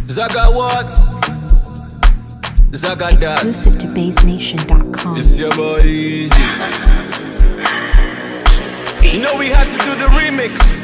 Zaga what? Zaga that. Exclusive to BaseNation.com. It's your boy Easy. You know we had to do the remix.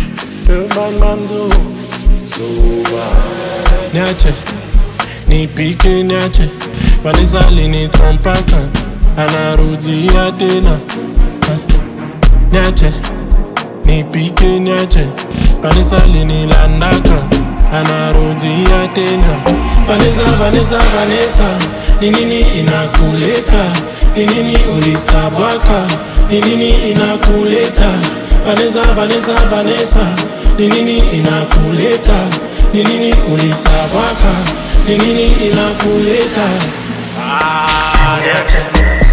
Niache, ni pike niache. Vanessa lini trompaka anarudi ya tena. Niache, ni pike niache. Vanessa lini landaka anarudi ya tena. Vanessa, ni nini inakuleta? Ni nini ulisabwaka? Ni nini inakuleta? Vanessa, ni nini inakuleta? Ni nini ulisabwaka? Ni nini inakuleta? Niache.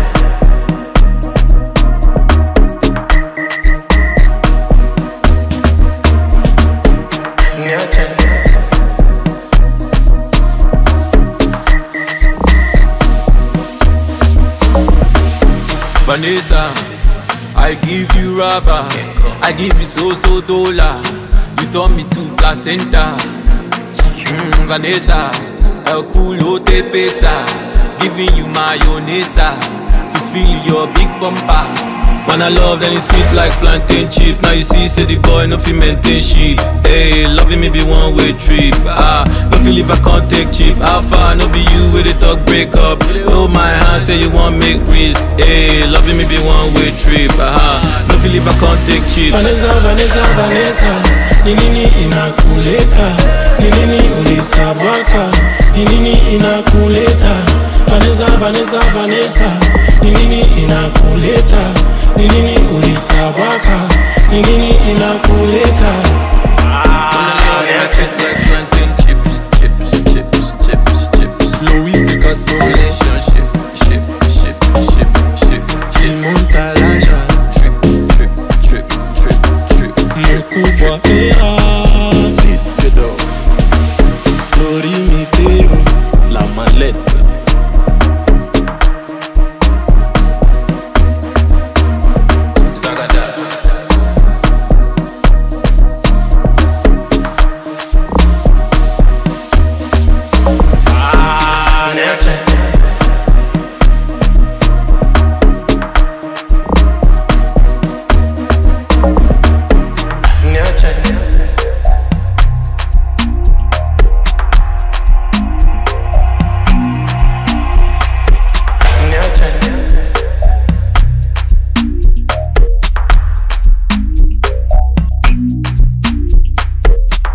Vanessa, I give you rubber, I give you so dollar. You turn me to placenta. Vanessa, el culo te pesa, giving you mayonesa to feel your big bumper. Man, I love that it's sweet like plantain chips. Now you see, say the boy no fi maintain shit. Hey, loving me be one way trip. No feel if I can't take cheap. How far no be you with the talk break up. Hold my hand, say you want make wrist. Hey, loving me be one way trip. No feel if I can't take cheap. Vanessa, ni nini inakuleta? Ni nini ulisabwaka? Ni nini inakuleta? Vanessa, ni nini inakuleta? Ni nini ulisabwaka? Ni nini inakuleta? Louis Picasso relationship, ship. Simon Talaja, Trip. Mokubwa Ea, Disquedo, Lori Miteo, La Mallette.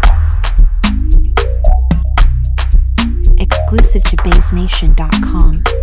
Exclusive to BaseNation.com.